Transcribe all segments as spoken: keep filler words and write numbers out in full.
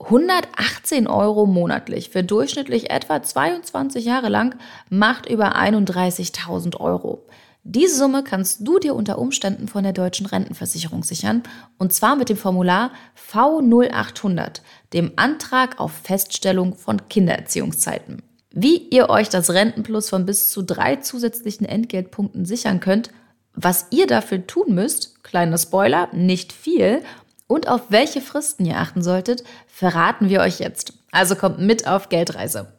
hundertachtzehn Euro monatlich für durchschnittlich etwa zweiundzwanzig Jahre lang macht über einunddreißigtausend Euro. Diese Summe kannst du dir unter Umständen von der Deutschen Rentenversicherung sichern, und zwar mit dem Formular V null achthundert, dem Antrag auf Feststellung von Kindererziehungszeiten. Wie ihr euch das Rentenplus von bis zu drei zusätzlichen Entgeltpunkten sichern könnt, was ihr dafür tun müsst, kleiner Spoiler, nicht viel, und auf welche Fristen ihr achten solltet, verraten wir euch jetzt. Also kommt mit auf Geldreise.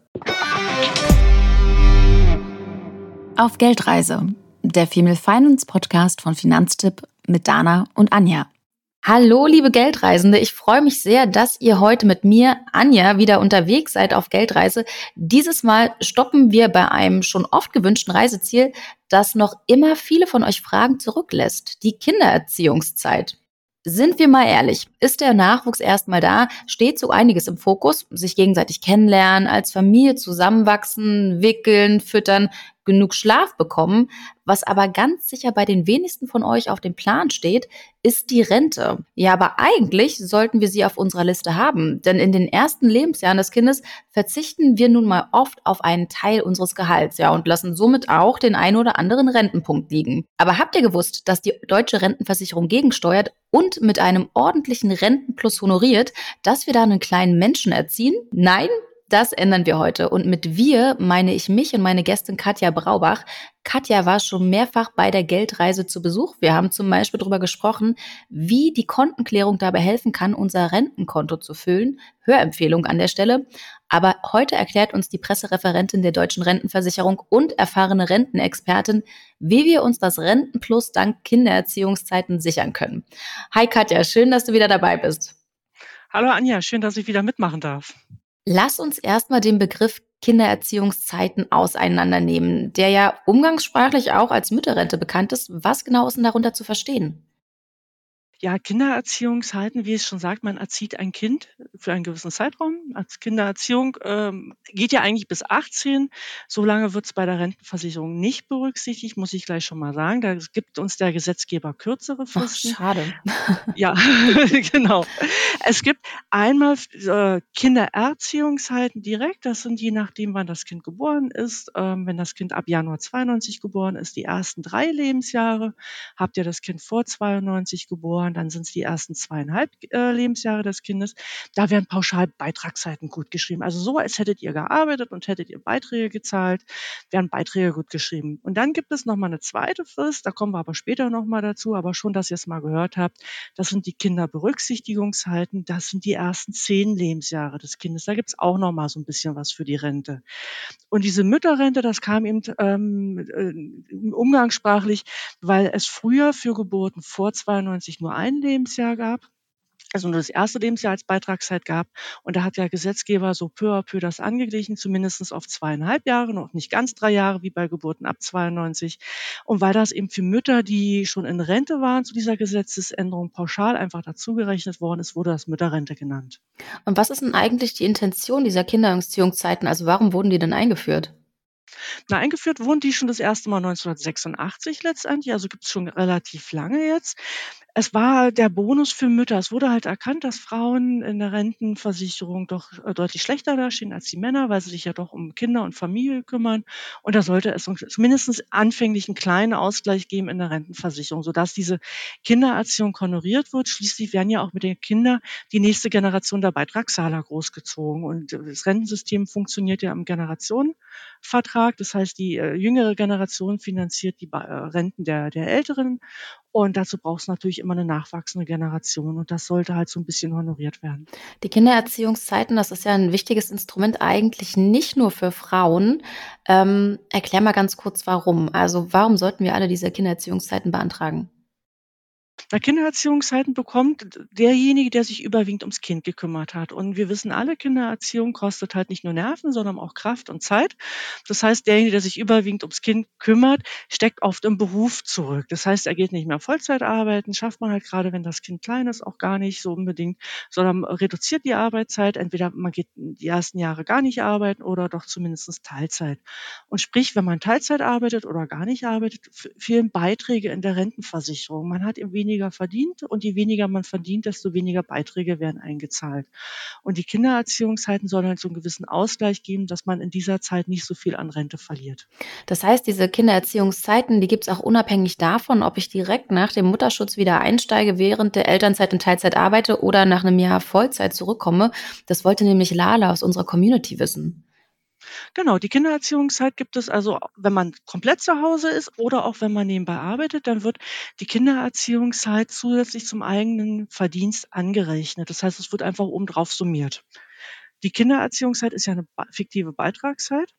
Auf Geldreise, der Female Finance Podcast von Finanztipp mit Dana und Anja. Hallo liebe Geldreisende, ich freue mich sehr, dass ihr heute mit mir, Anja, wieder unterwegs seid auf Geldreise. Dieses Mal stoppen wir bei einem schon oft gewünschten Reiseziel, das noch immer viele von euch Fragen zurücklässt, die Kindererziehungszeit. Sind wir mal ehrlich, ist der Nachwuchs erstmal da, steht so einiges im Fokus, sich gegenseitig kennenlernen, als Familie zusammenwachsen, wickeln, füttern, genug Schlaf bekommen. Was aber ganz sicher bei den wenigsten von euch auf dem Plan steht, ist die Rente. Ja, aber eigentlich sollten wir sie auf unserer Liste haben, denn in den ersten Lebensjahren des Kindes verzichten wir nun mal oft auf einen Teil unseres Gehalts, ja, und lassen somit auch den einen oder anderen Rentenpunkt liegen. Aber habt ihr gewusst, dass die deutsche Rentenversicherung gegensteuert und mit einem ordentlichen Rentenplus honoriert, dass wir da einen kleinen Menschen erziehen? Nein? Das ändern wir heute. Und mit wir meine ich mich und meine Gästin Katja Braubach. Katja war schon mehrfach bei der Geldreise zu Besuch. Wir haben zum Beispiel darüber gesprochen, wie die Kontenklärung dabei helfen kann, unser Rentenkonto zu füllen. Hörempfehlung an der Stelle. Aber heute erklärt uns die Pressereferentin der Deutschen Rentenversicherung und erfahrene Rentenexpertin, wie wir uns das Rentenplus dank Kindererziehungszeiten sichern können. Hi Katja, schön, dass du wieder dabei bist. Hallo Anja, schön, dass ich wieder mitmachen darf. Lass uns erstmal den Begriff Kindererziehungszeiten auseinandernehmen, der ja umgangssprachlich auch als Mütterrente bekannt ist. Was genau ist denn darunter zu verstehen? Ja, Kindererziehungszeiten, wie es schon sagt, man erzieht ein Kind für einen gewissen Zeitraum. Als Kindererziehung ähm, geht ja eigentlich bis achtzehn. So lange wird es bei der Rentenversicherung nicht berücksichtigt, muss ich gleich schon mal sagen. Da gibt uns der Gesetzgeber kürzere Ach, Fristen. schade. Ja, genau. Es gibt einmal äh, Kindererziehungszeiten direkt. Das sind je nachdem, wann das Kind geboren ist. Ähm, wenn das Kind ab Januar zweiundneunzig geboren ist, die ersten drei Lebensjahre. Habt ihr das Kind vor zweiundneunzig geboren, dann sind es die ersten zweieinhalb äh, Lebensjahre des Kindes. Da werden pauschal Beitragszeiten gut geschrieben. Also so, als hättet ihr gearbeitet und hättet ihr Beiträge gezahlt, werden Beiträge gut geschrieben. Und dann gibt es nochmal eine zweite Frist, da kommen wir aber später nochmal dazu, aber schon, dass ihr es mal gehört habt, das sind die Kinderberücksichtigungszeiten, das sind die ersten zehn Lebensjahre des Kindes. Da gibt es auch nochmal so ein bisschen was für die Rente. Und diese Mütterrente, das kam eben ähm, äh, umgangssprachlich, weil es früher für Geburten vor zweiundneunzig nur ein Lebensjahr gab, also nur das erste Lebensjahr als Beitragszeit gab. Und da hat der Gesetzgeber so peu à peu das angeglichen, zumindest auf zweieinhalb Jahre, noch nicht ganz drei Jahre wie bei Geburten ab zweiundneunzig. Und weil das eben für Mütter, die schon in Rente waren, zu dieser Gesetzesänderung pauschal einfach dazugerechnet worden ist, wurde das Mütterrente genannt. Und was ist denn eigentlich die Intention dieser Kindererziehungszeiten? Also warum wurden die denn eingeführt? Na, eingeführt wurden die schon das erste Mal neunzehnhundertsechsundachtzig letztendlich, also gibt's schon relativ lange jetzt. Es war der Bonus für Mütter. Es wurde halt erkannt, dass Frauen in der Rentenversicherung doch äh, deutlich schlechter dastehen als die Männer, weil sie sich ja doch um Kinder und Familie kümmern. Und da sollte es zumindest anfänglich einen kleinen Ausgleich geben in der Rentenversicherung, sodass diese Kindererziehung honoriert wird. Schließlich werden ja auch mit den Kindern die nächste Generation der Beitragszahler großgezogen. Und das Rentensystem funktioniert ja im Generationenvertrag. Das heißt, die äh, jüngere Generation finanziert die Ba- äh, Renten der, der Älteren. Und dazu braucht es natürlich immer eine nachwachsende Generation. Und das sollte halt so ein bisschen honoriert werden. Die Kindererziehungszeiten, das ist ja ein wichtiges Instrument eigentlich nicht nur für Frauen. Ähm, erklär mal ganz kurz, warum. Also warum sollten wir alle diese Kindererziehungszeiten beantragen? Na, Kindererziehungszeiten bekommt derjenige, der sich überwiegend ums Kind gekümmert hat. Und wir wissen alle, Kindererziehung kostet halt nicht nur Nerven, sondern auch Kraft und Zeit. Das heißt, derjenige, der sich überwiegend ums Kind kümmert, steckt oft im Beruf zurück. Das heißt, er geht nicht mehr Vollzeit arbeiten, schafft man halt gerade, wenn das Kind klein ist, auch gar nicht so unbedingt, sondern reduziert die Arbeitszeit. Entweder man geht die ersten Jahre gar nicht arbeiten oder doch zumindest Teilzeit. Und sprich, wenn man Teilzeit arbeitet oder gar nicht arbeitet, f- fehlen Beiträge in der Rentenversicherung. Man hat eben weniger weniger verdient und je weniger man verdient, desto weniger Beiträge werden eingezahlt. Und die Kindererziehungszeiten sollen halt so einen gewissen Ausgleich geben, dass man in dieser Zeit nicht so viel an Rente verliert. Das heißt, diese Kindererziehungszeiten, die gibt's auch unabhängig davon, ob ich direkt nach dem Mutterschutz wieder einsteige, während der Elternzeit in Teilzeit arbeite oder nach einem Jahr Vollzeit zurückkomme. Das wollte nämlich Lala aus unserer Community wissen. Genau, die Kindererziehungszeit gibt es also, wenn man komplett zu Hause ist oder auch wenn man nebenbei arbeitet, dann wird die Kindererziehungszeit zusätzlich zum eigenen Verdienst angerechnet. Das heißt, es wird einfach obendrauf summiert. Die Kindererziehungszeit ist ja eine ba fiktive Beitragszeit.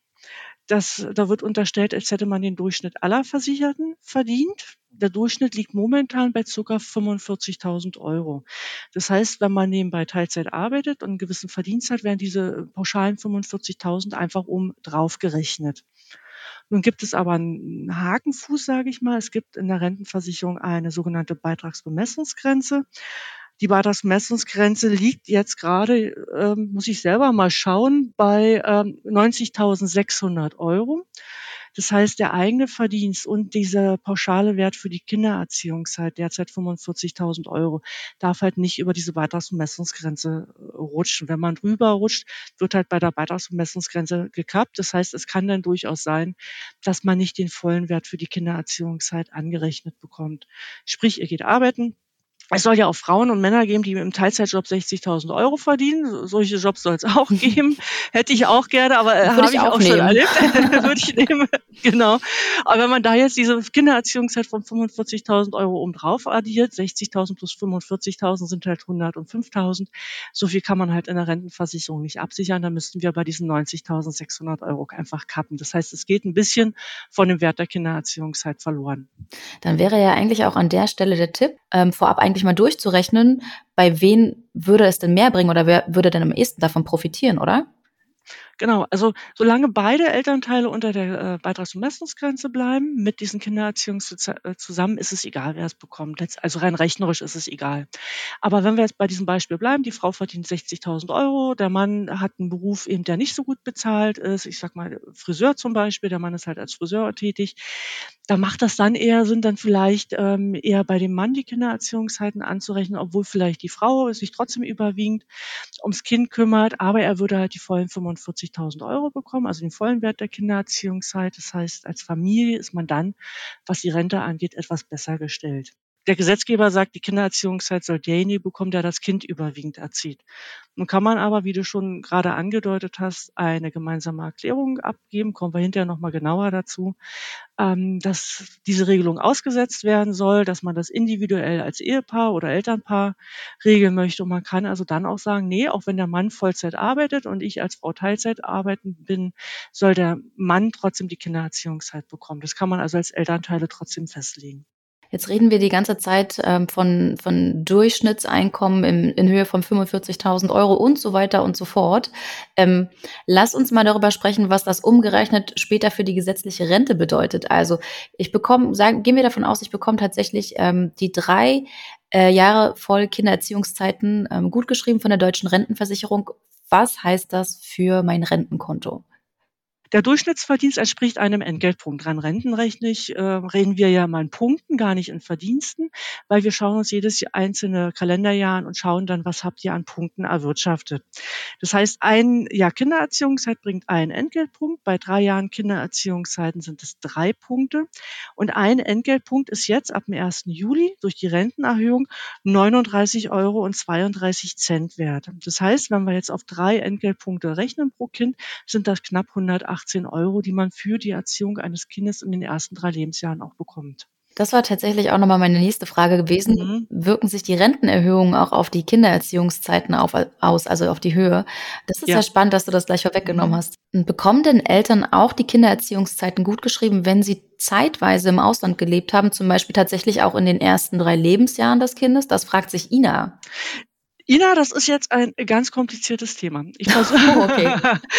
Das da wird unterstellt, als hätte man den Durchschnitt aller Versicherten verdient. Der Durchschnitt liegt momentan bei ca. fünfundvierzigtausend Euro. Das heißt, wenn man nebenbei Teilzeit arbeitet und einen gewissen Verdienst hat, werden diese pauschalen fünfundvierzigtausend einfach oben drauf gerechnet. Nun gibt es aber einen Hakenfuß, sage ich mal. Es gibt in der Rentenversicherung eine sogenannte Beitragsbemessungsgrenze. Die Beitragsbemessungsgrenze liegt jetzt gerade, ähm, muss ich selber mal schauen, bei ähm, neunzigtausendsechshundert Euro. Das heißt, der eigene Verdienst und dieser pauschale Wert für die Kindererziehungszeit, derzeit fünfundvierzigtausend Euro, darf halt nicht über diese Beitragsbemessungsgrenze äh, rutschen. Wenn man drüber rutscht, wird halt bei der Beitragsbemessungsgrenze gekappt. Das heißt, es kann dann durchaus sein, dass man nicht den vollen Wert für die Kindererziehungszeit angerechnet bekommt. Sprich, ihr geht arbeiten. Es soll ja auch Frauen und Männer geben, die im Teilzeitjob sechzigtausend Euro verdienen. So- Solche Jobs soll es auch geben. Hätte ich auch gerne, aber äh, Würde habe ich ich auch auch schon nehmen. erlebt. Würde ich nehmen. Genau. Aber wenn man da jetzt diese Kindererziehungszeit von fünfundvierzigtausend Euro oben drauf addiert, sechzigtausend plus fünfundvierzigtausend sind halt hundertfünftausend. So viel kann man halt in der Rentenversicherung nicht absichern. Da müssten wir bei diesen neunzigtausendsechshundert Euro einfach kappen. Das heißt, es geht ein bisschen von dem Wert der Kindererziehungszeit verloren. Dann wäre ja eigentlich auch an der Stelle der Tipp, ähm, vorab eigentlich mal durchzurechnen, bei wen würde es denn mehr bringen oder wer würde denn am ehesten davon profitieren, oder? Genau, also solange beide Elternteile unter der äh, Beitragsbemessungsgrenze bleiben, mit diesen Kindererziehungs äh, zusammen, ist es egal, wer es bekommt. Letzt, also rein rechnerisch ist es egal. Aber wenn wir jetzt bei diesem Beispiel bleiben, die Frau verdient sechzigtausend Euro, der Mann hat einen Beruf, eben, der nicht so gut bezahlt ist, ich sag mal Friseur zum Beispiel, der Mann ist halt als Friseur tätig, da macht das dann eher Sinn, dann vielleicht ähm, eher bei dem Mann die Kindererziehungszeiten anzurechnen, obwohl vielleicht die Frau sich trotzdem überwiegend ums Kind kümmert, aber er würde halt die vollen fünfundvierzigtausend Euro bekommen, also den vollen Wert der Kindererziehungszeit. Das heißt, als Familie ist man dann, was die Rente angeht, etwas besser gestellt. Der Gesetzgeber sagt, die Kindererziehungszeit soll derjenige bekommen, der das Kind überwiegend erzieht. Nun kann man aber, wie du schon gerade angedeutet hast, eine gemeinsame Erklärung abgeben, kommen wir hinterher nochmal genauer dazu, ähm, dass diese Regelung ausgesetzt werden soll, dass man das individuell als Ehepaar oder Elternpaar regeln möchte. Und man kann also dann auch sagen, nee, auch wenn der Mann Vollzeit arbeitet und ich als Frau Teilzeit arbeiten bin, soll der Mann trotzdem die Kindererziehungszeit bekommen. Das kann man also als Elternteile trotzdem festlegen. Jetzt reden wir die ganze Zeit ähm, von, von Durchschnittseinkommen in, in Höhe von fünfundvierzigtausend Euro und so weiter und so fort. Ähm, lass uns mal darüber sprechen, was das umgerechnet später für die gesetzliche Rente bedeutet. Also ich bekomme, sagen, gehen wir davon aus, ich bekomme tatsächlich ähm, die drei äh, Jahre voll Kindererziehungszeiten ähm, gutgeschrieben von der deutschen Rentenversicherung. Was heißt das für mein Rentenkonto? Der Durchschnittsverdienst entspricht einem Entgeltpunkt. Rein rentenrechtlich äh, reden wir ja mal in Punkten, gar nicht in Verdiensten, weil wir schauen uns jedes einzelne Kalenderjahr an und schauen dann, was habt ihr an Punkten erwirtschaftet. Das heißt, ein Jahr Kindererziehungszeit bringt einen Entgeltpunkt. Bei drei Jahren Kindererziehungszeiten sind es drei Punkte. Und ein Entgeltpunkt ist jetzt ab dem ersten Juli durch die Rentenerhöhung neununddreißig Euro und zweiunddreißig Cent wert. Das heißt, wenn wir jetzt auf drei Entgeltpunkte rechnen pro Kind, sind das knapp hundertachtzehn Euro, die man für die Erziehung eines Kindes in den ersten drei Lebensjahren auch bekommt. Das war tatsächlich auch nochmal meine nächste Frage gewesen. Mhm. Wirken sich die Rentenerhöhungen auch auf die Kindererziehungszeiten auf, aus, also auf die Höhe? Das ist ja Ja. spannend, dass du das gleich vorweggenommen Mhm. hast. Und bekommen denn Eltern auch die Kindererziehungszeiten gutgeschrieben, wenn sie zeitweise im Ausland gelebt haben, zum Beispiel tatsächlich auch in den ersten drei Lebensjahren des Kindes? Das fragt sich Ina. Ina, das ist jetzt ein ganz kompliziertes Thema. Ich versuche, Oh, okay.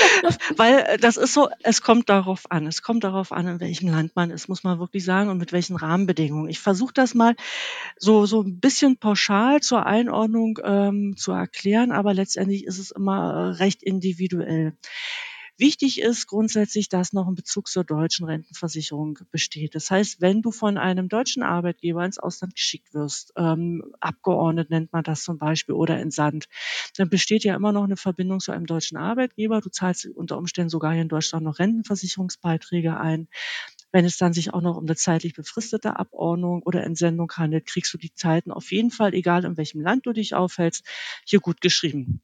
weil äh, das ist so, es kommt darauf an. Es kommt darauf an, in welchem Land man ist, muss man wirklich sagen, und mit welchen Rahmenbedingungen. Ich versuche das mal so so ein bisschen pauschal zur Einordnung ähm, zu erklären, aber letztendlich ist es immer äh, recht individuell. Wichtig ist grundsätzlich, dass noch ein Bezug zur deutschen Rentenversicherung besteht. Das heißt, wenn du von einem deutschen Arbeitgeber ins Ausland geschickt wirst, ähm, abgeordnet nennt man das zum Beispiel oder entsandt, dann besteht ja immer noch eine Verbindung zu einem deutschen Arbeitgeber. Du zahlst unter Umständen sogar hier in Deutschland noch Rentenversicherungsbeiträge ein. Wenn es dann sich auch noch um eine zeitlich befristete Abordnung oder Entsendung handelt, kriegst du die Zeiten auf jeden Fall, egal in welchem Land du dich aufhältst, hier gut geschrieben.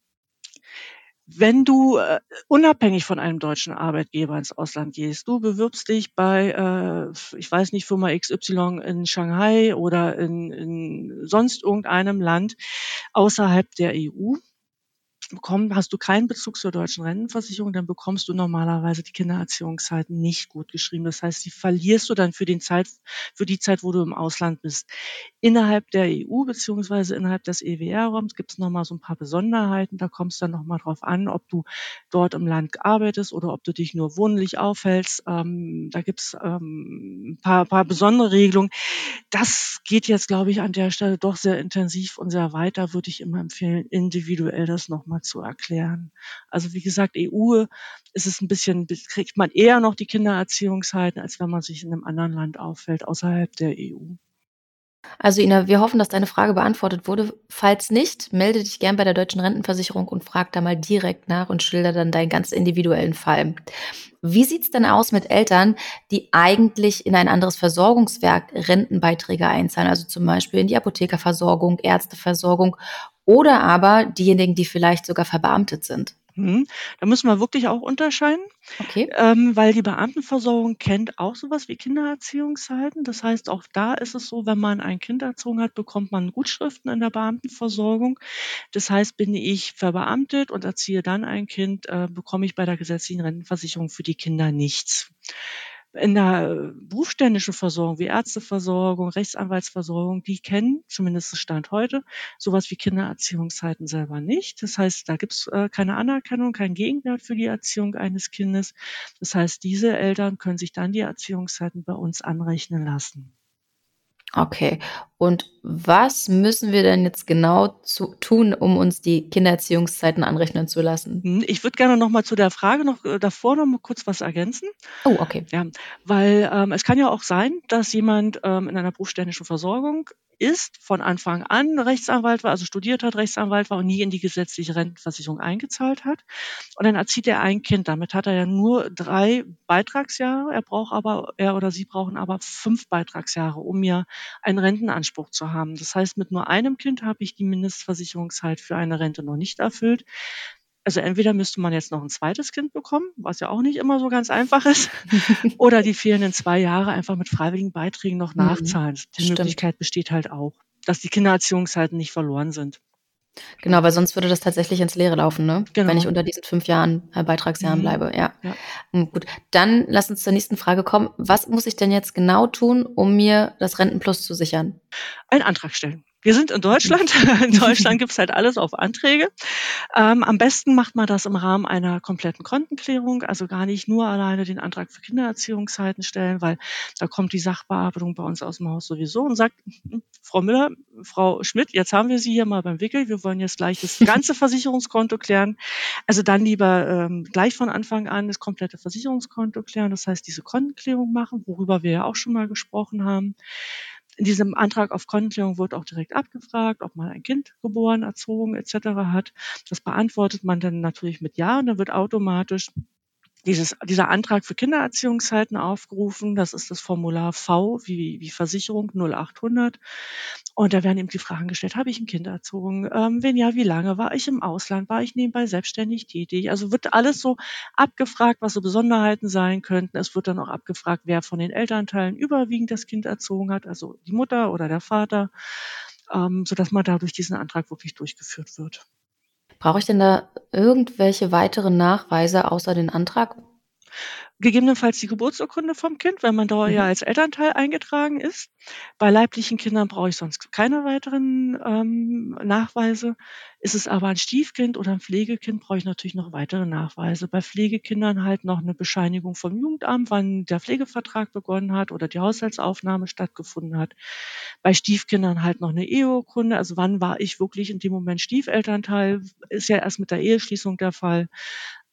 Wenn du äh, unabhängig von einem deutschen Arbeitgeber ins Ausland gehst, du bewirbst dich bei, äh, ich weiß nicht, Firma X Y in Shanghai oder in, in sonst irgendeinem Land außerhalb der E U, bekommen, hast du keinen Bezug zur deutschen Rentenversicherung, dann bekommst du normalerweise die Kindererziehungszeiten nicht gut geschrieben. Das heißt, die verlierst du dann für den Zeit, für die Zeit, wo du im Ausland bist. Innerhalb der E U beziehungsweise innerhalb des E W R-Raums gibt es nochmal so ein paar Besonderheiten. Da kommt es dann nochmal drauf an, ob du dort im Land arbeitest oder ob du dich nur wohnlich aufhältst. Ähm, da gibt es ähm, ein paar, paar besondere Regelungen. Das geht jetzt, glaube ich, an der Stelle doch sehr intensiv und sehr weit. Da würde ich immer empfehlen, individuell das nochmal zu erklären. Also wie gesagt, E U ist es ein bisschen, kriegt man eher noch die Kindererziehungszeiten, als wenn man sich in einem anderen Land aufhält, außerhalb der E U. Also Ina, wir hoffen, dass deine Frage beantwortet wurde. Falls nicht, melde dich gern bei der Deutschen Rentenversicherung und frag da mal direkt nach und schilder dann deinen ganz individuellen Fall. Wie sieht's denn aus mit Eltern, die eigentlich in ein anderes Versorgungswerk Rentenbeiträge einzahlen, also zum Beispiel in die Apothekerversorgung, Ärzteversorgung oder aber diejenigen, die vielleicht sogar verbeamtet sind? Mhm. Da müssen wir wirklich auch unterscheiden, Okay. ähm, weil die Beamtenversorgung kennt auch sowas wie Kindererziehungszeiten. Das heißt, auch da ist es so, wenn man ein Kind erzogen hat, bekommt man Gutschriften in der Beamtenversorgung. Das heißt, bin ich verbeamtet und erziehe dann ein Kind, äh, bekomme ich bei der gesetzlichen Rentenversicherung für die Kinder nichts. In der äh, berufsständischen Versorgung wie Ärzteversorgung, Rechtsanwaltsversorgung, die kennen, zumindest Stand heute, sowas wie Kindererziehungszeiten selber nicht. Das heißt, da gibt's äh, keine Anerkennung, keinen Gegenwert für die Erziehung eines Kindes. Das heißt, diese Eltern können sich dann die Erziehungszeiten bei uns anrechnen lassen. Okay. Und was müssen wir denn jetzt genau zu tun, um uns die Kindererziehungszeiten anrechnen zu lassen? Hm, ich würde gerne noch mal zu der Frage noch äh, davor noch mal kurz was ergänzen. Oh, okay. Ja, weil, ähm, es kann ja auch sein, dass jemand, ähm, in einer berufsständischen Versorgung ist, von Anfang an Rechtsanwalt war, also studiert hat, Rechtsanwalt war und nie in die gesetzliche Rentenversicherung eingezahlt hat. Und dann erzieht er ein Kind. Damit hat er ja nur drei Beitragsjahre. Er braucht aber er oder sie brauchen aber fünf Beitragsjahre, um ja einen Rentenanspruch zu haben. Das heißt, mit nur einem Kind habe ich die Mindestversicherungszeit für eine Rente noch nicht erfüllt. Also entweder müsste man jetzt noch ein zweites Kind bekommen, was ja auch nicht immer so ganz einfach ist, oder die fehlenden zwei Jahre einfach mit freiwilligen Beiträgen noch Mhm. nachzahlen. Die Stimmt. Möglichkeit besteht halt auch, dass die Kindererziehungszeiten nicht verloren sind. Genau, weil sonst würde das tatsächlich ins Leere laufen, ne? Wenn ich Genau. unter diesen fünf Jahren, äh, Beitragsjahren Mhm. bleibe, ja. Ja. Hm, gut, dann lass uns zur nächsten Frage kommen. Was muss ich denn jetzt genau tun, um mir das Rentenplus zu sichern? Einen Antrag stellen. Wir sind in Mhm. Deutschland. In Deutschland gibt's halt alles auf Anträge. Ähm, am besten macht man das im Rahmen einer kompletten Kontenklärung, also gar nicht nur alleine den Antrag für Kindererziehungszeiten stellen, weil da kommt die Sachbearbeitung bei uns aus dem Haus sowieso und sagt: „Hm, Frau Müller, Frau Schmidt, jetzt haben wir Sie hier mal beim Wickel. Wir wollen jetzt gleich das ganze Versicherungskonto klären." Also dann lieber ähm, gleich von Anfang an das komplette Versicherungskonto klären, das heißt diese Kontenklärung machen, worüber wir ja auch schon mal gesprochen haben. In diesem Antrag auf Kontenklärung wird auch direkt abgefragt, ob man ein Kind geboren, erzogen et cetera hat. Das beantwortet man dann natürlich mit Ja und dann wird automatisch dieses, dieser Antrag für Kindererziehungszeiten aufgerufen. Das ist das Formular V wie, wie Versicherung null achthundert. Und da werden eben die Fragen gestellt, habe ich ein Kind erzogen? Ähm, wenn ja, wie lange? War ich im Ausland? War ich nebenbei selbstständig tätig? Also wird alles so abgefragt, was so Besonderheiten sein könnten. Es wird dann auch abgefragt, wer von den Elternteilen überwiegend das Kind erzogen hat, also die Mutter oder der Vater, ähm, sodass man da durch diesen Antrag wirklich durchgeführt wird. Brauche ich denn da irgendwelche weiteren Nachweise außer den Antrag? Gegebenenfalls die Geburtsurkunde vom Kind, wenn man da ja Mhm. als Elternteil eingetragen ist. Bei leiblichen Kindern brauche ich sonst keine weiteren ähm, Nachweise. Ist es aber ein Stiefkind oder ein Pflegekind, brauche ich natürlich noch weitere Nachweise. Bei Pflegekindern halt noch eine Bescheinigung vom Jugendamt, wann der Pflegevertrag begonnen hat oder die Haushaltsaufnahme stattgefunden hat. Bei Stiefkindern halt noch eine Eheurkunde, also wann war ich wirklich in dem Moment Stiefelternteil, ist ja erst mit der Eheschließung der Fall.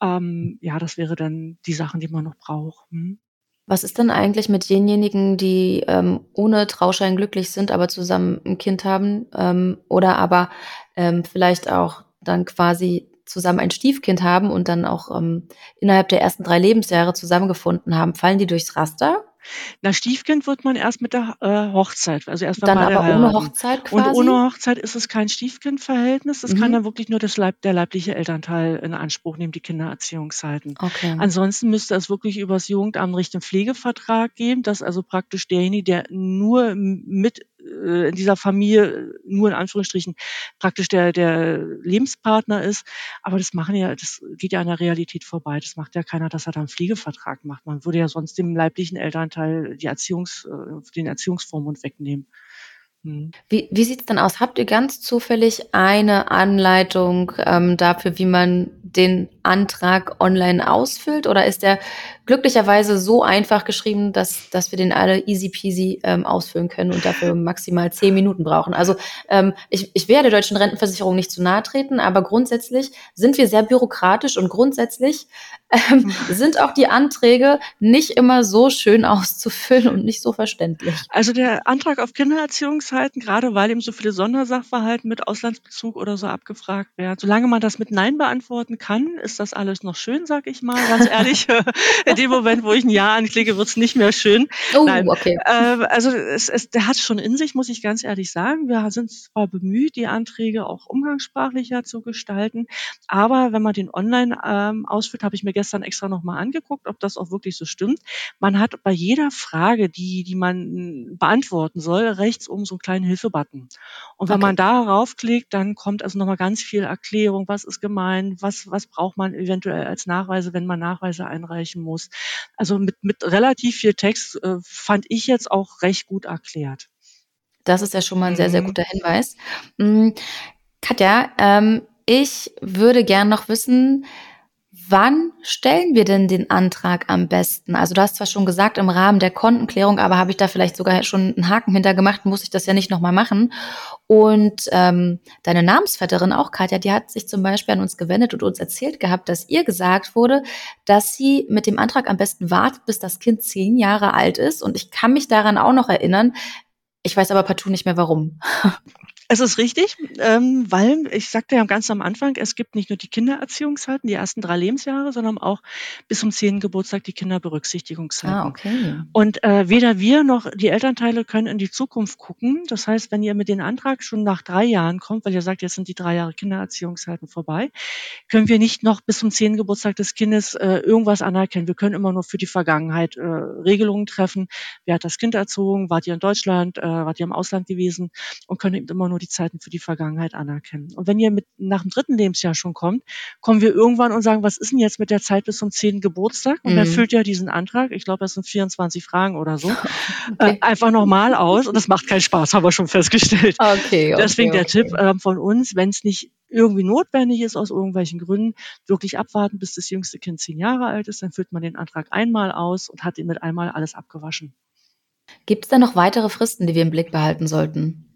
Ähm, ja, das wäre dann die Sachen, die man noch braucht. Mhm. Was ist denn eigentlich mit denjenigen, die, ähm, ohne Trauschein glücklich sind, aber zusammen 'n Kind haben, ähm, oder aber, ähm, vielleicht auch dann quasi zusammen ein Stiefkind haben und dann auch, ähm, innerhalb der ersten drei Lebensjahre zusammengefunden haben? Fallen die durchs Raster? Na, Stiefkind wird man erst mit der, äh, Hochzeit, also erst wenn Dann beide aber ohne heiraten. Hochzeit Und quasi? ohne Hochzeit ist es kein Stiefkindverhältnis. Das kann dann Mhm. wirklich nur das Leib der leibliche Elternteil in Anspruch nehmen, die Kindererziehungszeiten. Okay. Ansonsten müsste es wirklich übers Jugendamt 'n richtigen Pflegevertrag geben, dass also praktisch derjenige, der nur m mit, äh, in dieser Familie nur in Anführungsstrichen praktisch der der Lebenspartner ist. Aber das machen ja das geht ja an der Realität vorbei. Das macht ja keiner, dass er da 'n Pflegevertrag macht. Man würde ja sonst dem leiblichen Elternteil die Erziehungs äh, den Erziehungsvormund wegnehmen. Mhm. Wie wie sieht's denn aus? Habt ihr ganz zufällig eine Anleitung, ähm, dafür, wie man den Antrag online ausfüllt, oder ist der glücklicherweise so einfach geschrieben, dass dass wir den alle easy peasy, ähm, ausfüllen können und dafür maximal zehn Minuten brauchen? Also, ähm, ich ich will ja der deutschen Rentenversicherung nicht zu nahe treten, aber grundsätzlich sind wir sehr bürokratisch und grundsätzlich, ähm, sind auch die Anträge nicht immer so schön auszufüllen und nicht so verständlich. Also, der Antrag auf Kindererziehungszeiten, grade weil eben so viele Sondersachverhalte mit Auslandsbezug oder so abgefragt werden solange man das mit „Nein“ beantworten kann, ist das alles noch schön, sage ich mal, ganz ehrlich. In dem Moment, wo ich 'n „Ja“ anklicke, wird's nicht mehr schön. Oh, Nein, okay. ähm, also, es es der hat's schon in sich, muss ich ganz ehrlich sagen. Wir sind zwar bemüht, die Anträge auch umgangssprachlicher zu gestalten, aber wenn man den online, ähm, ausfüllt habe ich mir gestern extra noch mal angeguckt, ob das auch wirklich so stimmt. Man hat bei jeder Frage, die die man beantworten soll, rechts oben so 'n kleinen Hilfe-Button. Und wenn Okay. man darauf klickt, dann kommt also noch mal ganz viel Erklärung. Was ist gemeint? Was was braucht man eventuell als Nachweise, wenn man Nachweise einreichen muss? Also, mit mit relativ viel Text, äh, fand ich jetzt auch recht gut erklärt. Das ist ja schon mal 'n sehr, sehr Mhm. guter Hinweis. Hm, Katja, ähm, ich würde gern noch wissen, wann stellen wir denn den Antrag am besten? Also, du hast zwar schon gesagt, im Rahmen der Kontenklärung, aber habe ich da vielleicht sogar schon 'n Haken hinter gemacht, muss ich das ja nicht noch mal machen. Und, ähm, deine Namensvetterin auch, Katja, die hat sich zum Beispiel an uns gewendet und uns erzählt gehabt, dass ihr gesagt wurde, dass sie mit dem Antrag am besten wartet, bis das Kind zehn Jahre alt ist. Und ich kann mich daran auch noch erinnern. Ich weiß aber partout nicht mehr warum. Es ist richtig, ähm, weil ich sagte ja ganz am Anfang, es gibt nicht nur die Kindererziehungszeiten, die ersten drei Lebensjahre, sondern auch bis zum zehnten Geburtstag die Ah, Kinderberücksichtigungszeiten. okay. Und, äh, weder wir noch die Elternteile können in die Zukunft gucken. Das heißt, wenn ihr mit dem Antrag schon nach drei Jahren kommt, weil ihr sagt, jetzt sind die drei Jahre Kindererziehungszeiten vorbei, können wir nicht noch bis zum zehnten Geburtstag des Kindes, äh, irgendwas anerkennen. Wir können immer nur für die Vergangenheit, äh, Regelungen treffen. Wer hat das Kind erzogen? Wart ihr in Deutschland? Äh, wart ihr im Ausland gewesen? Und können eben immer nur die Zeiten für die Vergangenheit anerkennen. Und wenn ihr mit nach dem dritten Lebensjahr schon kommt, kommen wir irgendwann und sagen: „Was ist 'n jetzt mit der Zeit bis zum zehnten Geburtstag?“ Und dann Mhm. füllt ihr diesen Antrag, ich glaube, das sind vierundzwanzig Fragen oder so, äh, Okay. einfach noch mal aus und das macht keinen Spaß, haben wir schon festgestellt. Okay, okay, Deswegen der Tipp, okay. ähm, von uns, wenn's nicht irgendwie notwendig ist aus irgendwelchen Gründen, wirklich abwarten, bis das jüngste Kind zehn Jahre alt ist, dann füllt man den Antrag einmal aus und hat ihn mit einmal alles abgewaschen. Gibt's da noch weitere Fristen, die wir im Blick behalten sollten?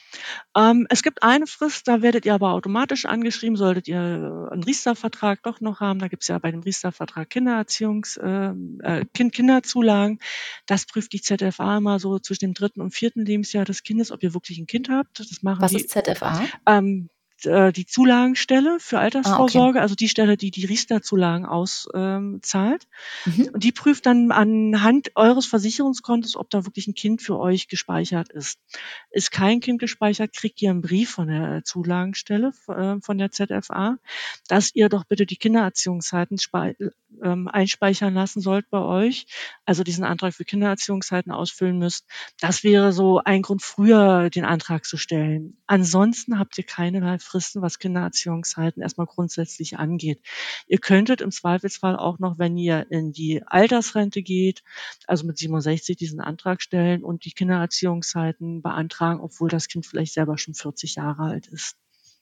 Ähm, es gibt eine Frist, da werdet ihr aber automatisch angeschrieben, solltet ihr 'n Riester-Vertrag doch noch haben. Da gibt's ja bei dem Riester-Vertrag Kindererziehungs ähm, äh, Kind Kinderzulagen. Das prüft die Z F A immer so zwischen dem dritten und vierten Lebensjahr des Kindes, ob ihr wirklich 'n Kind habt. Das machen Was die, ist Z F A? ähm, äh, die Zulagenstelle für Ah, okay. Altersvorsorge, also die Stelle, die die Riester-Zulagen aus ähm, zahlt. Mhm. Und die prüft dann anhand eures Versicherungskontos, ob da wirklich 'n Kind für euch gespeichert ist. Ist kein Kind gespeichert, kriegt ihr 'n Brief von der Zulagenstelle v äh, von der Z F A, dass ihr doch bitte die Kindererziehungszeiten spei ähm, einspeichern lassen sollt bei euch, also diesen Antrag für Kindererziehungszeiten ausfüllen müsst. Das wäre so ein Grund, früher den Antrag zu stellen. Ansonsten habt ihr keinerlei Fristen, was Kindererziehungszeiten erst mal grundsätzlich angeht. Ihr könntet im Zweifelsfall auch noch, wenn ihr in die Altersrente geht, also mit siebenundsechzig diesen Antrag stellen und die Kindererziehungszeiten beantragen, obwohl das Kind vielleicht selber schon vierzig Jahre alt ist.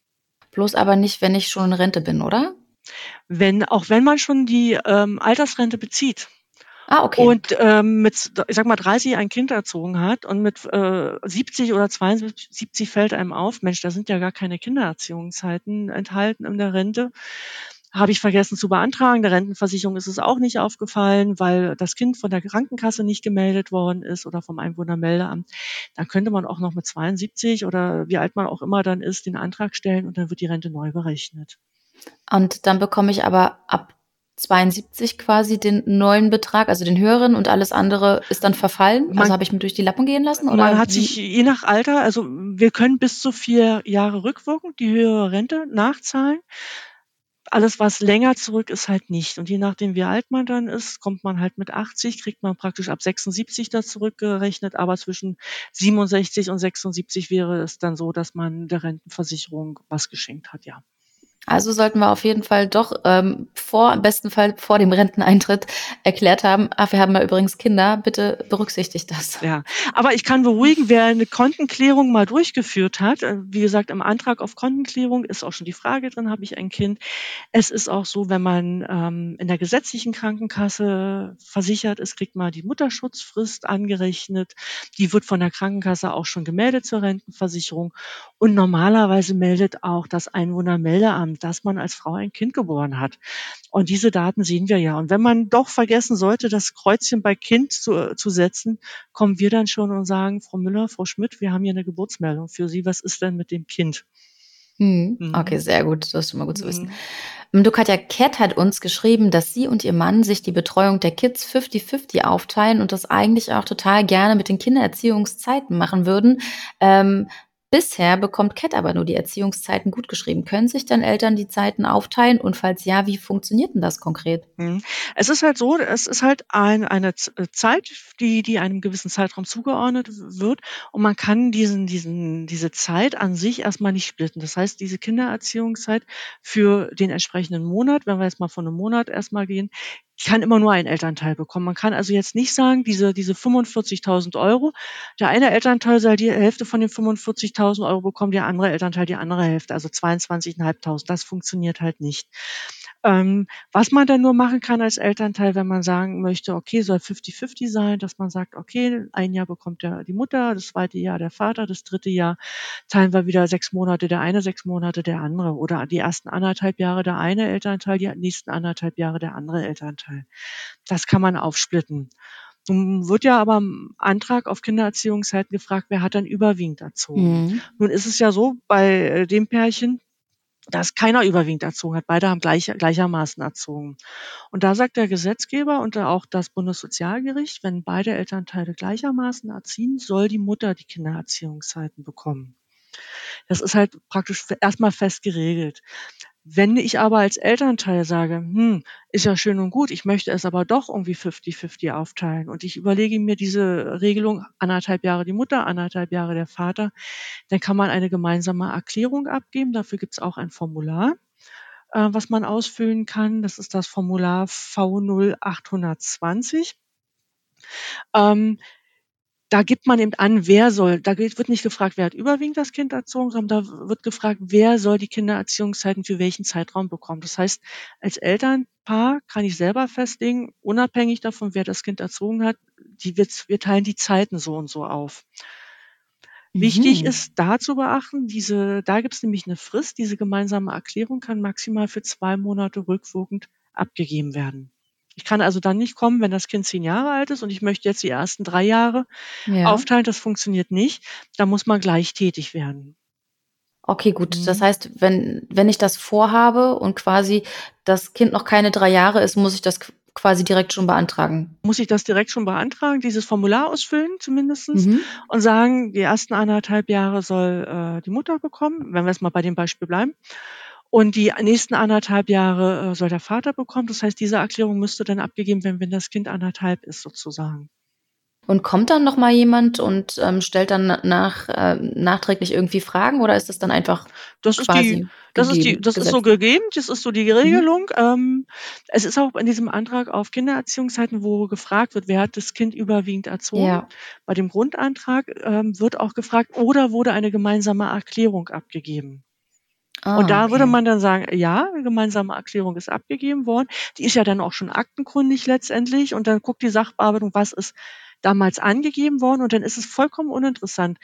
Bloß aber nicht, wenn ich schon in Rente bin, oder? Wenn auch wenn man schon die, ähm, Altersrente bezieht Ah, okay. und, ähm, mit, ich sage mal, dreißig ein Kind erzogen hat und mit, äh, siebzig oder zweiundsiebzig fällt einem auf: „Mensch, da sind ja gar keine Kindererziehungszeiten enthalten in der Rente.“ Habe ich vergessen zu beantragen. Der Rentenversicherung ist es auch nicht aufgefallen, weil das Kind von der Krankenkasse nicht gemeldet worden ist oder vom Einwohnermeldeamt. Dann könnte man auch noch mit zweiundsiebzig oder wie alt man auch immer dann ist, den Antrag stellen und dann wird die Rente neu berechnet. Und dann bekomme ich aber ab zweiundsiebzig quasi den neuen Betrag, also den höheren, und alles andere ist dann verfallen? Man Also habe ich mir durch die Lappen gehen lassen man oder hat sich wie? je nach Alter, also wir können bis zu vier Jahre rückwirkend die höhere Rente nachzahlen. Alles, was länger zurück ist, halt nicht. Und je nachdem, wie alt man dann ist, kommt man halt mit achtzig, kriegt man praktisch ab sechsundsiebzig da zurückgerechnet. Aber zwischen siebenundsechzig und sechsundsiebzig wäre es dann so, dass man der Rentenversicherung was geschenkt hat, ja. Also sollten wir auf jeden Fall doch ähm, vor, im besten Fall vor dem Renteneintritt erklärt haben, ach, wir haben ja übrigens Kinder, bitte berücksichtigt das. Ja, aber ich kann beruhigen, wer eine Kontenklärung mal durchgeführt hat, äh, wie gesagt, im Antrag auf Kontenklärung ist auch schon die Frage drin, habe ich ein Kind? Es ist auch so, wenn man ähm, in der gesetzlichen Krankenkasse versichert ist, kriegt man die Mutterschutzfrist angerechnet. Die wird von der Krankenkasse auch schon gemeldet zur Rentenversicherung. Und normalerweise meldet auch das Einwohnermeldeamt, dass man als Frau ein Kind geboren hat. Und diese Daten sehen wir ja. Und wenn man doch vergessen sollte, das Kreuzchen bei Kind zu, zu setzen, kommen wir dann schon und sagen, Frau Müller, Frau Schmidt, wir haben hier eine Geburtsmeldung für Sie. Was ist denn mit dem Kind? Hm. Okay, Mhm. sehr gut. Das ist schon mal gut zu wissen. Mhm. Du, Katja Kett hat uns geschrieben, dass sie und ihr Mann sich die Betreuung der Kids fifty fifty aufteilen und das eigentlich auch total gerne mit den Kindererziehungszeiten machen würden. Ähm, bisher bekommt Kett aber nur die Erziehungszeiten gutgeschrieben. Können sich dann Eltern die Zeiten aufteilen? Und falls ja, wie funktioniert denn das konkret? Mhm. Es ist halt so, es ist halt ein eine Z äh, Zeit, die die einem gewissen Zeitraum zugeordnet w wird und man kann diesen diesen diese Zeit an sich erst mal nicht splitten. Das heißt, diese Kindererziehungszeit für den entsprechenden Monat, wenn wir jetzt mal von 'nem Monat erst mal gehen, kann immer nur ein Elternteil bekommen. Man kann also jetzt nicht sagen, diese diese fünfundvierzigtausend Euro, der eine Elternteil soll die Hälfte von den fünfundvierzigtausend Euro bekommen, der andere Elternteil die andere Hälfte, also zweiundzwanzigtausendfünfhundert. Das funktioniert halt nicht. Ähm, was man dann nur machen kann als Elternteil, wenn man sagen möchte, okay, soll fifty fifty sein, dass man sagt, okay, ein Jahr bekommt der die Mutter, das zweite Jahr der Vater, das dritte Jahr teilen wir wieder sechs Monate der eine, sechs Monate der andere oder die ersten anderthalb Jahre der eine Elternteil, die nächsten anderthalb Jahre der andere Elternteil. Das kann man aufsplitten. Nun wird ja aber im Antrag auf Kindererziehungszeiten gefragt, wer hat dann überwiegend erzogen? Mhm. Nun ist es ja so bei äh, dem Pärchen, dass keiner überwiegend erzogen hat. Beide haben gleich, gleichermaßen erzogen. Und da sagt der Gesetzgeber und auch das Bundessozialgericht, wenn beide Elternteile gleichermaßen erziehen, soll die Mutter die Kindererziehungszeiten bekommen. Das ist halt praktisch erstmal fest geregelt. Wenn ich aber als Elternteil sage, hm, ist ja schön und gut, ich möchte es aber doch irgendwie fifty fifty aufteilen und ich überlege mir diese Regelung, anderthalb Jahre die Mutter, anderthalb Jahre der Vater, dann kann man eine gemeinsame Erklärung abgeben. Dafür gibt es auch ein Formular, äh, was man ausfüllen kann. Das ist das Formular V null achthundertzwanzig. Ähm, da gibt man eben an, wer soll, da geht, wird nicht gefragt, wer hat überwiegend das Kind erzogen, sondern da wird gefragt, wer soll die Kindererziehungszeiten für welchen Zeitraum bekommen. Das heißt, als Elternpaar kann ich selber festlegen, unabhängig davon, wer das Kind erzogen hat, die, wir, wir teilen die Zeiten so und so auf. Wichtig Mhm. ist da zu beachten, diese, da gibt es nämlich eine Frist, diese gemeinsame Erklärung kann maximal für zwei Monate rückwirkend abgegeben werden. Ich kann also dann nicht kommen, wenn das Kind zehn Jahre alt ist und ich möchte jetzt die ersten drei Jahre Ja. aufteilen, das funktioniert nicht. Da muss man gleich tätig werden. Okay, gut. Das Mhm. heißt, wenn wenn ich das vorhabe und quasi das Kind noch keine drei Jahre ist, muss ich das qu quasi direkt schon beantragen? Muss ich das direkt schon beantragen, dieses Formular ausfüllen zumindestens Mhm. und sagen, die ersten anderthalb Jahre soll äh, die Mutter bekommen, wenn wir jetzt mal bei dem Beispiel bleiben. Und die nächsten anderthalb Jahre äh, soll der Vater bekommen. Das heißt, diese Erklärung müsste dann abgegeben werden, wenn das Kind anderthalb ist sozusagen. Und kommt dann noch mal jemand und, ähm, stellt dann nach äh, nachträglich irgendwie Fragen oder ist das dann einfach Das ist die quasi das ist die gegeben, das ist so gesetzt? gegeben, das ist so die Mhm. Regelung. Ähm, es ist auch in diesem Antrag auf Kindererziehungszeiten, wo gefragt wird, wer hat das Kind überwiegend erzogen. Ja. Bei dem Grundantrag ähm, wird auch gefragt, oder wurde eine gemeinsame Erklärung abgegeben? Und Ah, da würde okay. man dann sagen, ja, eine gemeinsame Erklärung ist abgegeben worden. Die ist ja dann auch schon aktenkundig letztendlich und dann guckt die Sachbearbeitung, was ist damals angegeben worden und dann ist es vollkommen uninteressant.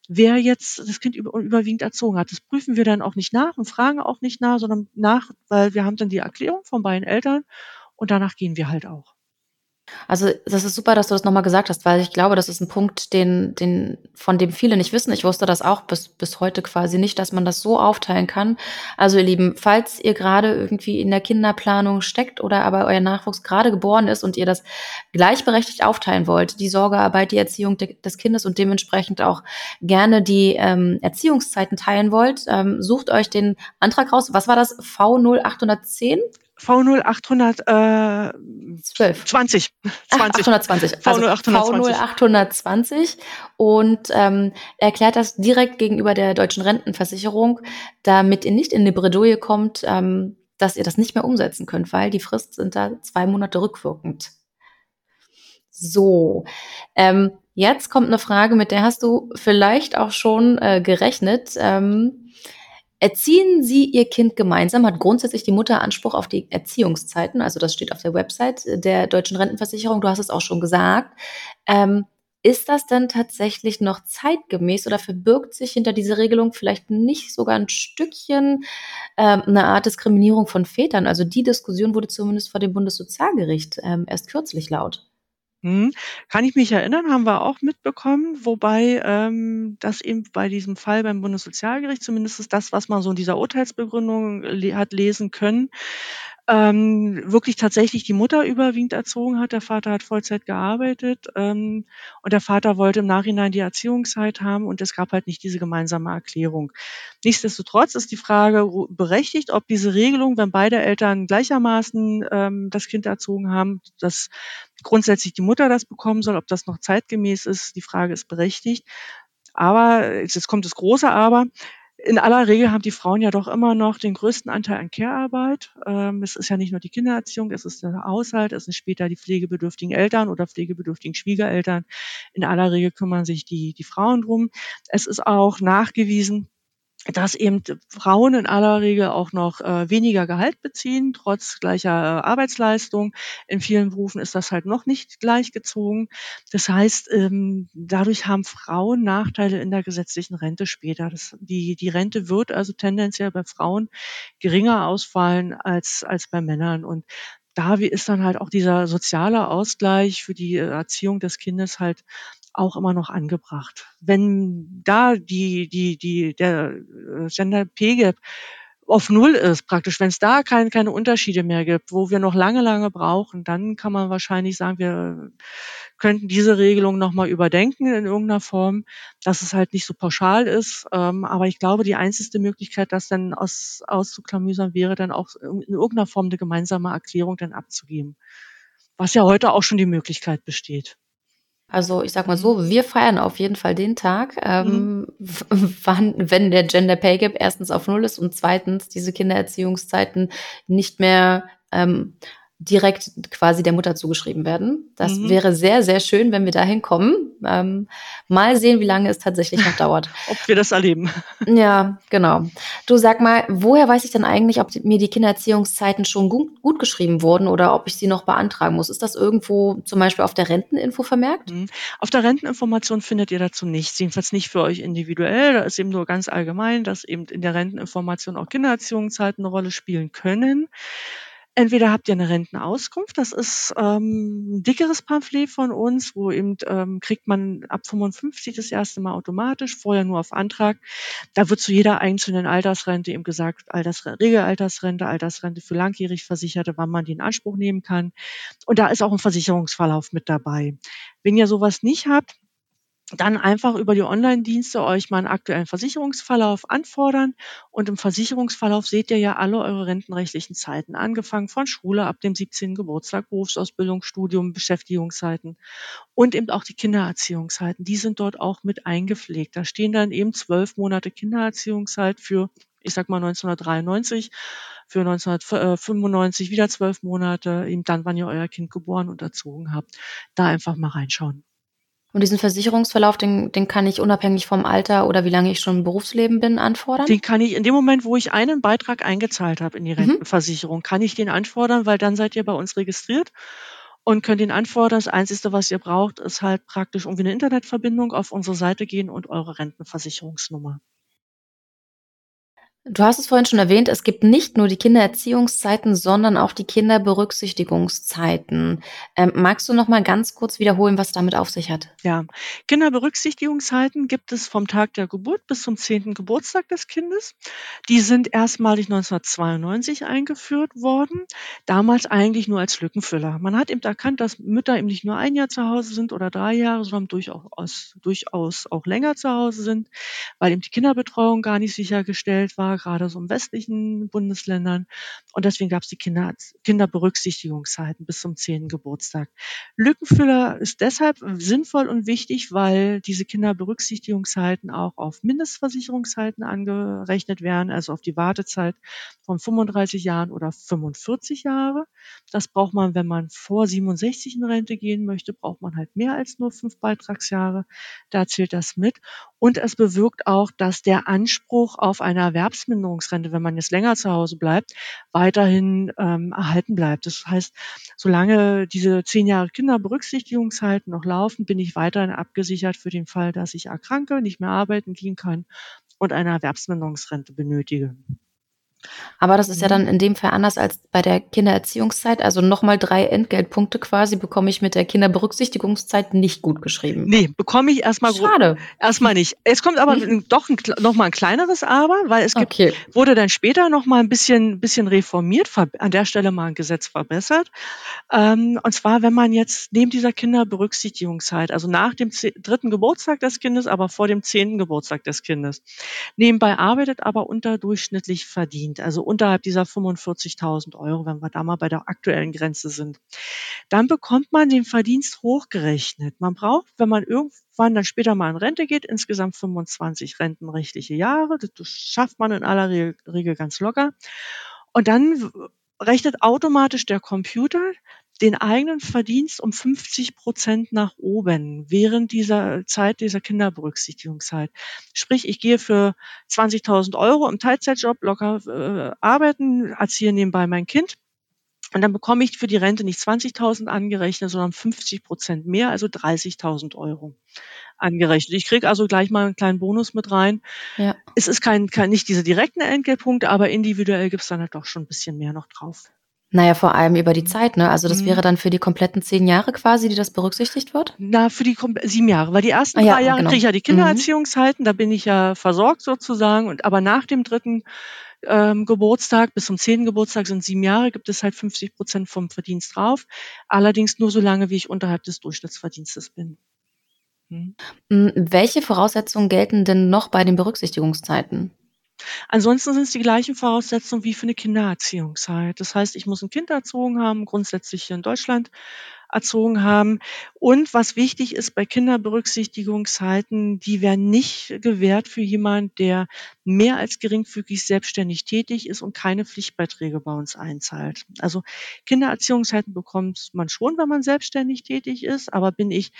wer jetzt das Kind über, überwiegend erzogen hat. Das prüfen wir dann auch nicht nach und fragen auch nicht nach, sondern nach, weil wir haben dann die Erklärung von beiden Eltern und danach gehen wir halt auch. Also, das ist super, dass du das noch mal gesagt hast, weil ich glaube, das ist ein Punkt, den den von dem viele nicht wissen. Ich wusste das auch bis bis heute quasi nicht, dass man das so aufteilen kann. Also, ihr Lieben, falls ihr gerade irgendwie in der Kinderplanung steckt oder aber euer Nachwuchs gerade geboren ist und ihr das gleichberechtigt aufteilen wollt, die Sorgearbeit, die Erziehung de des Kindes und dementsprechend auch gerne die, ähm, Erziehungszeiten teilen wollt, ähm, sucht euch den Antrag raus. Was war das? V null acht zehn? V null achthundert äh, zwölf. zwanzig. Ach, zwanzig. achthundertzwanzig. V Also null V null achthundertzwanzig. achthundertzwanzig und ähm, erklärt das direkt gegenüber der deutschen Rentenversicherung, damit ihr nicht in eine Bredouille kommt, ähm, dass ihr das nicht mehr umsetzen könnt, weil die Frist sind da zwei Monate rückwirkend. So, ähm, jetzt kommt eine Frage, mit der hast du vielleicht auch schon äh, gerechnet. Ähm, erziehen Sie Ihr Kind gemeinsam? Hat grundsätzlich die Mutter Anspruch auf die Erziehungszeiten? Also das steht auf der Website der deutschen Rentenversicherung. Du hast es auch schon gesagt. Ähm, ist das denn tatsächlich noch zeitgemäß oder verbirgt sich hinter dieser Regelung vielleicht nicht sogar ein Stückchen ähm, eine Art Diskriminierung von Vätern? Also die Diskussion wurde zumindest vor dem Bundessozialgericht ähm, erst kürzlich laut. Mhm. Kann ich mich erinnern, haben wir auch mitbekommen, wobei ähm, das eben bei diesem Fall beim Bundessozialgericht, zumindest ist das, was man so in dieser Urteilsbegründung le hat lesen können, ähm, wirklich tatsächlich die Mutter überwiegend erzogen hat. Der Vater hat Vollzeit gearbeitet ähm, und der Vater wollte im Nachhinein die Erziehungszeit haben und es gab halt nicht diese gemeinsame Erklärung. Nichtsdestotrotz ist die Frage ru- berechtigt, ob diese Regelung, wenn beide Eltern gleichermaßen ähm, das Kind erzogen haben, dass grundsätzlich die Mutter das bekommen soll, ob das noch zeitgemäß ist. Die Frage ist berechtigt. Aber jetzt kommt das große Aber. In aller Regel haben die Frauen ja doch immer noch den größten Anteil an Care-Arbeit. Ähm, es ist ja nicht nur die Kindererziehung, es ist der Haushalt, es sind später die pflegebedürftigen Eltern oder pflegebedürftigen Schwiegereltern. In aller Regel kümmern sich die, die Frauen drum. Es ist auch nachgewiesen, dass eben Frauen in aller Regel auch noch äh, weniger Gehalt beziehen, trotz gleicher äh, Arbeitsleistung. In vielen Berufen ist das halt noch nicht gleichgezogen. Das heißt, ähm, dadurch haben Frauen Nachteile in der gesetzlichen Rente später. Das, die, die Rente wird also tendenziell bei Frauen geringer ausfallen als, als bei Männern. Und da ist dann halt auch dieser soziale Ausgleich für die Erziehung des Kindes halt auch immer noch angebracht. Wenn da die, die, die, der äh, Gender Pay Gap auf Null ist praktisch, wenn es da kein, keine Unterschiede mehr gibt, wo wir noch lange, lange brauchen, dann kann man wahrscheinlich sagen, wir könnten diese Regelung nochmal überdenken in irgendeiner Form, dass es halt nicht so pauschal ist. Ähm, aber ich glaube, die einzige Möglichkeit, das dann aus, auszuklamüsern, wäre dann auch in irgendeiner Form eine gemeinsame Erklärung dann abzugeben. Was ja heute auch schon die Möglichkeit besteht. Also, ich sage mal Mhm. so, wir feiern auf jeden Fall den Tag, Mhm. ähm, w wann wenn der Gender Pay Gap erstens auf Null ist und zweitens diese Kindererziehungszeiten nicht mehr, ähm, direkt quasi der Mutter zugeschrieben werden. Das Mhm. wäre sehr, sehr schön, wenn wir dahin kommen. Ähm, mal sehen, wie lange es tatsächlich noch dauert. Ob wir das erleben. Ja, genau. Du, sag mal, woher weiß ich denn eigentlich, ob die mir die Kindererziehungszeiten schon gut gut geschrieben wurden oder ob ich sie noch beantragen muss? Ist das irgendwo zum Beispiel auf der Renteninfo vermerkt? Mhm. Auf der Renteninformation findet ihr dazu nichts, jedenfalls nicht für euch individuell. Da ist eben nur ganz allgemein, dass eben in der Renteninformation auch Kindererziehungszeiten eine Rolle spielen können. Entweder habt ihr eine Rentenauskunft, das ist ähm, 'n dickeres Pamphlet von uns, wo eben ähm, kriegt man ab fünfundfünfzig das erste Mal automatisch, vorher nur auf Antrag. Da wird zu jeder einzelnen Altersrente eben gesagt, Altersre Regelaltersrente, Altersrente für langjährig Versicherte, wann man die in Anspruch nehmen kann. Und da ist auch ein Versicherungsverlauf mit dabei. Wenn ihr sowas nicht habt, dann einfach über die Onlinedienste euch mal einen aktuellen Versicherungsverlauf anfordern. Und im Versicherungsverlauf seht ihr ja alle eure rentenrechtlichen Zeiten, angefangen von Schule ab dem siebzehnten Geburtstag, Berufsausbildung, Studium, Beschäftigungszeiten und eben auch die Kindererziehungszeiten. Die sind dort auch mit eingepflegt. Da stehen dann eben zwölf Monate Kindererziehungszeit für, ich sag mal neunzehnhundertdreiundneunzig, für neunzehnhundertfünfundneunzig wieder zwölf Monate, eben dann, wann ihr euer Kind geboren und erzogen habt. Da einfach mal reinschauen. Und diesen Versicherungsverlauf, den den kann ich unabhängig vom Alter oder wie lange ich schon im Berufsleben bin, anfordern? Den kann ich in dem Moment, wo ich einen Beitrag eingezahlt habe in die Mhm. Rentenversicherung, kann ich den anfordern, weil dann seid ihr bei uns registriert und könnt ihn anfordern. Das Einzige, was ihr braucht, ist halt praktisch irgendwie eine Internetverbindung, auf unsere Seite gehen und eure Rentenversicherungsnummer. Du hast es vorhin schon erwähnt, es gibt nicht nur die Kindererziehungszeiten, sondern auch die Kinderberücksichtigungszeiten. Ähm, magst du noch mal ganz kurz wiederholen, was damit auf sich hat? Ja, Kinderberücksichtigungszeiten gibt es vom Tag der Geburt bis zum zehnten Geburtstag des Kindes. Die sind erstmalig neunzehnhundertzweiundneunzig eingeführt worden, damals eigentlich nur als Lückenfüller. Man hat eben erkannt, dass Mütter eben nicht nur ein Jahr zu Hause sind oder drei Jahre, sondern durchaus, durchaus auch länger zu Hause sind, weil eben die Kinderbetreuung gar nicht sichergestellt war, gerade so in westlichen Bundesländern. Und deswegen gab es die Kinder, Kinderberücksichtigungszeiten bis zum zehnten Geburtstag. Lückenfüller ist deshalb sinnvoll und wichtig, weil diese Kinderberücksichtigungszeiten auch auf Mindestversicherungszeiten angerechnet werden, also auf die Wartezeit von fünfunddreißig Jahren oder fünfundvierzig Jahre. Das braucht man, wenn man vor siebenundsechzig in Rente gehen möchte, braucht man halt mehr als nur fünf Beitragsjahre. Da zählt das mit. Und es bewirkt auch, dass der Anspruch auf eine Erwerbsminderungsrente, wenn man jetzt länger zu Hause bleibt, weiterhin ähm, erhalten bleibt. Das heißt, solange diese zehn Jahre Kinderberücksichtigungszeiten noch laufen, bin ich weiterhin abgesichert für den Fall, dass ich erkranke, nicht mehr arbeiten gehen kann und eine Erwerbsminderungsrente benötige. Aber das ist ja Mhm. dann in dem Fall anders als bei der Kindererziehungszeit. Also nochmal drei Entgeltpunkte quasi bekomme ich mit der Kinderberücksichtigungszeit nicht gut geschrieben. Nee, bekomme ich erstmal Schade. erstmal nicht. Es kommt aber doch ein, noch mal ein kleineres Aber, weil es gibt, Okay. wurde dann später noch mal ein bisschen, bisschen reformiert, an der Stelle mal ein Gesetz verbessert. Ähm, und zwar, wenn man jetzt neben dieser Kinderberücksichtigungszeit, also nach dem ze- dritten Geburtstag des Kindes, aber vor dem zehnten Geburtstag des Kindes, nebenbei arbeitet, aber unterdurchschnittlich verdient, also unterhalb dieser fünfundvierzigtausend Euro, wenn wir da mal bei der aktuellen Grenze sind, dann bekommt man den Verdienst hochgerechnet. Man braucht, wenn man irgendwann dann später mal in Rente geht, insgesamt fünfundzwanzig rentenrechtliche Jahre. Das, das schafft man in aller Re- Regel ganz locker. Und dann w- rechnet automatisch der Computer den eigenen Verdienst um fünfzig Prozent nach oben während dieser Zeit, dieser Kinderberücksichtigungszeit. Sprich, ich gehe für zwanzigtausend Euro im Teilzeitjob locker äh, arbeiten, erziehe nebenbei mein Kind. Und dann bekomme ich für die Rente nicht zwanzigtausend angerechnet, sondern fünfzig Prozent mehr, also dreißigtausend Euro angerechnet. Ich kriege also gleich mal einen kleinen Bonus mit rein. Ja. Es ist kein, kein nicht diese direkten Entgeltpunkte, aber individuell gibt's dann halt doch schon ein bisschen mehr noch drauf. Naja, vor allem über die Zeit, ne? Also das Mhm. wäre dann für die kompletten zehn Jahre quasi, die das berücksichtigt wird? Na, für die kom- sieben Jahre, weil die ersten Ah ja, drei Jahre genau. kriege ich ja die Mhm. Kindererziehungszeiten, da bin ich ja versorgt sozusagen. Und aber nach dem dritten ähm, Geburtstag bis zum zehnten Geburtstag sind sieben Jahre, gibt es halt fünfzig Prozent vom Verdienst drauf. Allerdings nur so lange, wie ich unterhalb des Durchschnittsverdienstes bin. Hm. Mm, Welche Voraussetzungen gelten denn noch bei den Berücksichtigungszeiten? Ansonsten sind es die gleichen Voraussetzungen wie für eine Kindererziehungszeit. Das heißt, ich muss ein Kind erzogen haben, grundsätzlich hier in Deutschland erzogen haben. Und was wichtig ist bei Kinderberücksichtigungszeiten, die werden nicht gewährt für jemand, der mehr als geringfügig selbstständig tätig ist und keine Pflichtbeiträge bei uns einzahlt. Also Kindererziehungszeiten bekommt man schon, wenn man selbstständig tätig ist, aber bin ich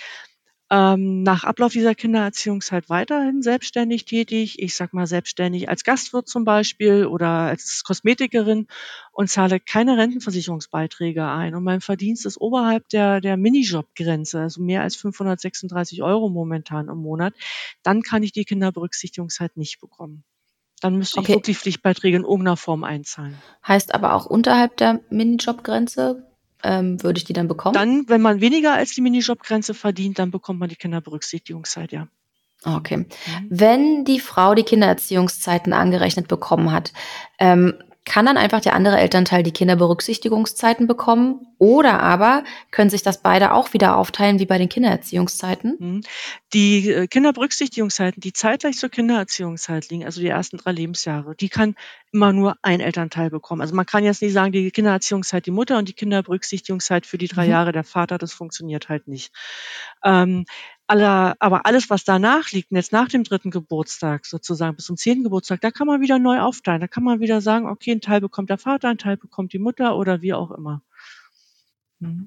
ähm, nach Ablauf dieser Kindererziehungszeit weiterhin selbstständig tätig. Ich sag mal selbstständig als Gastwirt zum Beispiel oder als Kosmetikerin und zahle keine Rentenversicherungsbeiträge ein. Und mein Verdienst ist oberhalb der, der Minijobgrenze, also mehr als fünfhundertsechsunddreißig Euro momentan im Monat. Dann kann ich die Kinderberücksichtigungszeit nicht bekommen. Dann müsste ich Okay, wirklich Pflichtbeiträge in irgendeiner Form einzahlen. heißt aber auch unterhalb der Minijobgrenze ähm, würde ich die dann bekommen? Dann, wenn man weniger als die Minijobgrenze verdient, dann bekommt man die Kinderberücksichtigungszeit, ja. Okay. Mhm. Wenn die Frau die Kindererziehungszeiten angerechnet bekommen hat, ähm, kann dann einfach der andere Elternteil die Kinderberücksichtigungszeiten bekommen? Oder aber können sich das beide auch wieder aufteilen wie bei den Kindererziehungszeiten? Mhm. Die äh, Kinderberücksichtigungszeiten, die zeitgleich zur Kindererziehungszeit liegen, also die ersten drei Lebensjahre, die kann immer nur ein Elternteil bekommen. Also man kann jetzt nicht sagen, die Kindererziehungszeit die Mutter und die Kinderberücksichtigungszeit für die drei Mhm. Jahre der Vater, das funktioniert halt nicht. Ähm, aller, aber alles, was danach liegt, jetzt nach dem dritten Geburtstag sozusagen bis zum zehnten Geburtstag, da kann man wieder neu aufteilen. Da kann man wieder sagen, okay, ein Teil bekommt der Vater, ein Teil bekommt die Mutter oder wie auch immer. Mhm.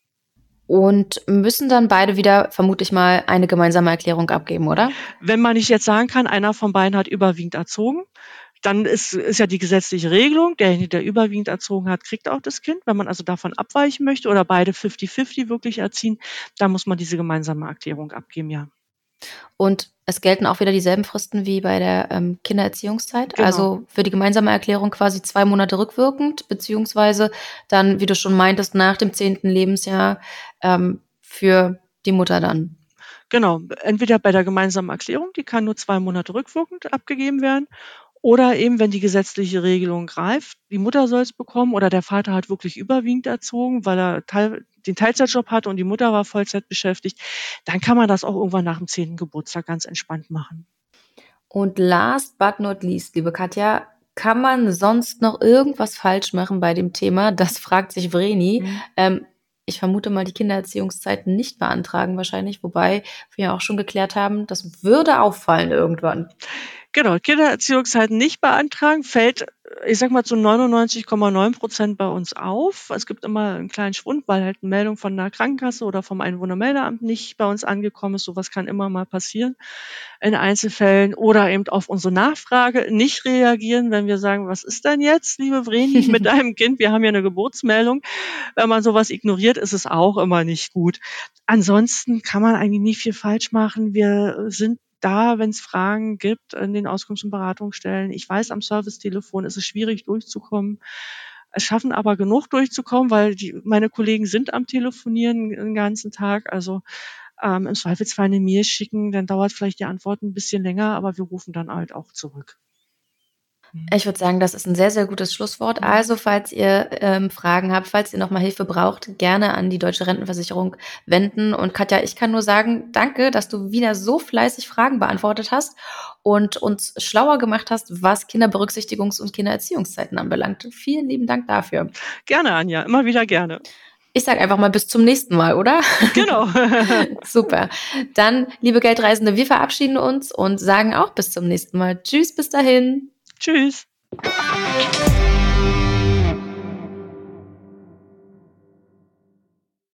Und müssen dann beide wieder vermutlich mal eine gemeinsame Erklärung abgeben, oder? Wenn man nicht jetzt sagen kann, einer von beiden hat überwiegend erzogen, Dann ist, ist ja die gesetzliche Regelung, derjenige, der überwiegend erzogen hat, kriegt auch das Kind. Wenn man also davon abweichen möchte oder beide fünfzig fünfzig wirklich erziehen, dann muss man diese gemeinsame Erklärung abgeben, ja. Und es gelten auch wieder dieselben Fristen wie bei der ähm, Kindererziehungszeit? Genau. Also für die gemeinsame Erklärung quasi zwei Monate rückwirkend, beziehungsweise dann, wie du schon meintest, nach dem zehnten Lebensjahr ähm, für die Mutter dann. Genau, entweder bei der gemeinsamen Erklärung, die kann nur zwei Monate rückwirkend abgegeben werden, oder eben, wenn die gesetzliche Regelung greift, die Mutter soll es bekommen oder der Vater hat wirklich überwiegend erzogen, weil er Teil, den Teilzeitjob hatte und die Mutter war Vollzeit beschäftigt, dann kann man das auch irgendwann nach dem zehnten Geburtstag ganz entspannt machen. Und last but not least, liebe Katja, kann man sonst noch irgendwas falsch machen bei dem Thema? Das fragt sich Vreni. Mhm. Ähm, ich vermute mal, die Kindererziehungszeiten nicht beantragen wahrscheinlich, wobei wir ja auch schon geklärt haben, das würde auffallen irgendwann. Genau, Kindererziehungszeiten nicht beantragen, fällt, ich sag mal, zu neunundneunzig Komma neun Prozent bei uns auf. Es gibt immer einen kleinen Schwund, weil halt eine Meldung von der Krankenkasse oder vom Einwohnermeldeamt nicht bei uns angekommen ist. Sowas kann immer mal passieren in Einzelfällen oder eben auf unsere Nachfrage nicht reagieren, wenn wir sagen, was ist denn jetzt, liebe Vreni, mit deinem Kind? Wir haben ja eine Geburtsmeldung. Wenn man sowas ignoriert, ist es auch immer nicht gut. Ansonsten kann man eigentlich nicht viel falsch machen. Wir sind da, wenn es Fragen gibt in den Auskunfts- und Beratungsstellen. Ich weiß, am Servicetelefon ist es schwierig durchzukommen. Es schaffen aber genug durchzukommen, weil die, meine Kollegen sind am Telefonieren den ganzen Tag. Also ähm, im Zweifelsfall eine Mail schicken, dann dauert vielleicht die Antwort ein bisschen länger, aber wir rufen dann halt auch zurück. Ich würde sagen, das ist ein sehr, sehr gutes Schlusswort. Mhm. Also, falls ihr ähm, Fragen habt, falls ihr nochmal Hilfe braucht, gerne an die Deutsche Rentenversicherung wenden. Und Katja, ich kann nur sagen, danke, dass du wieder so fleißig Fragen beantwortet hast und uns schlauer gemacht hast, was Kinderberücksichtigungs- und Kindererziehungszeiten anbelangt. Vielen lieben Dank dafür. Gerne, Anja, immer wieder gerne. Ich sage einfach mal bis zum nächsten Mal, oder? Genau. Super. Dann, liebe Geldreisende, wir verabschieden uns und sagen auch bis zum nächsten Mal. Tschüss, bis dahin. Tschüss.